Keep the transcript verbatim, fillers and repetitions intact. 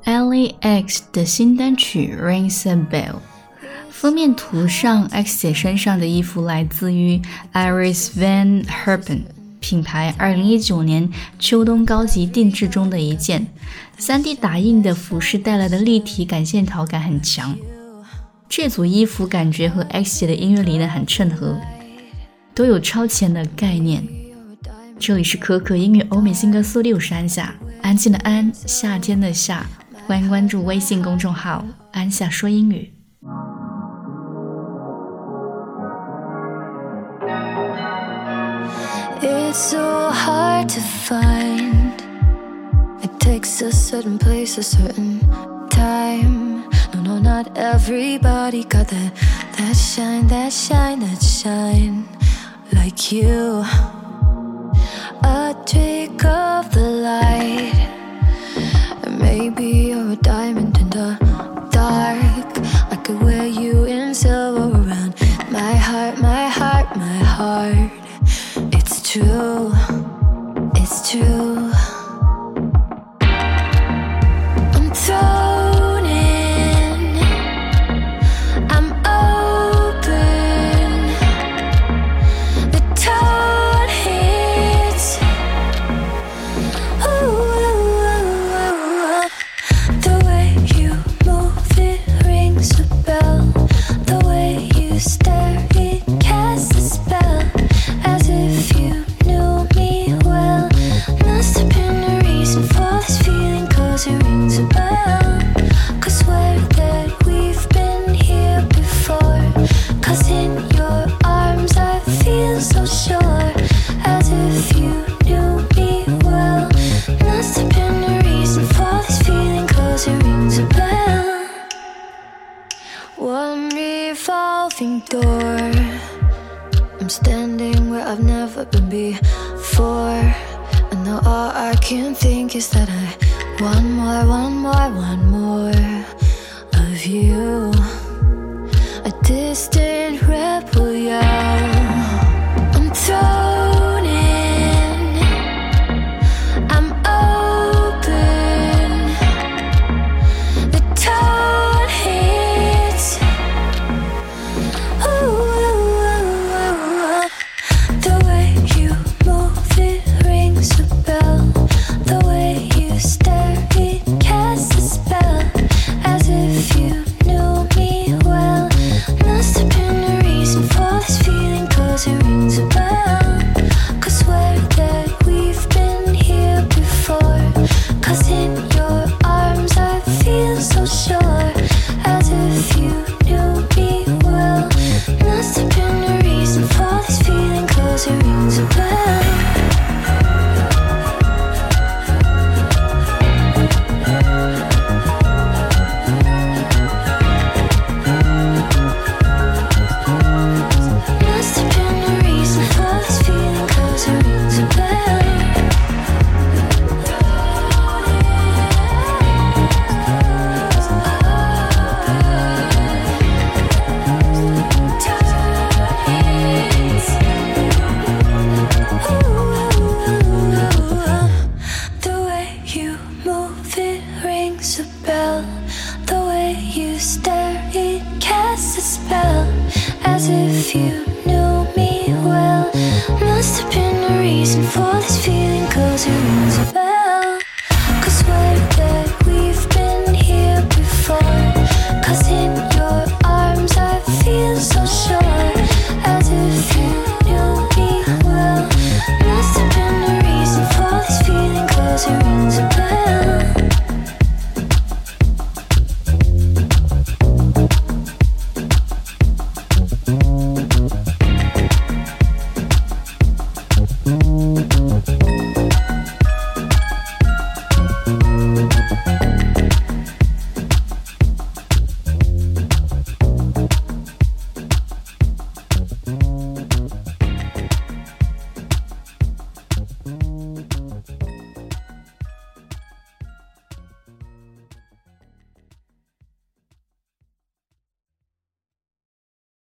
Ellie X 的新单曲 Rings a Bell。 封面图上 X 姐身上的衣服来自于 Iris Van Herpen 品牌二零一九年秋冬高级定制中的一件， 三 D 打印的服饰带来的立体感线条感很强，这组衣服感觉和 X 姐的音乐理念很衬合，都有超前的概念。这里是可可音乐欧美新歌速递，我是安夏，安静的安，夏天的夏，欢迎关注微信公众号安夏说英语。 It's so hard to find. It takes a certain place, a certain time. No, no, not everybody got that, that shine, that shine, that shine like you. A trick of the light. Maybe you're a diamond in the dark. I could wear you in silver around my heart, my heart, my heart. It's true, it's true. I'm thrown in, I'm open. The tone hits. Ooh, the way you move it rings a bell. The way you stare it casts a spell. As if you knew me well. Must have been a reason for this feeling, cause it rings a bell. Cause swear that we've been here before. Cause in your arms I feel so sure. As if you knew me well. Must have been a reason for this feeling, cause it rings a bell. One revolving door. I'm standing where I've never been before. And now all I can think is that I want more, want more, want more of you. A distant rebel yell. I'm thrown in, I'm open. The tone hits. Ooh. As if you knew me well. Must have been a reason for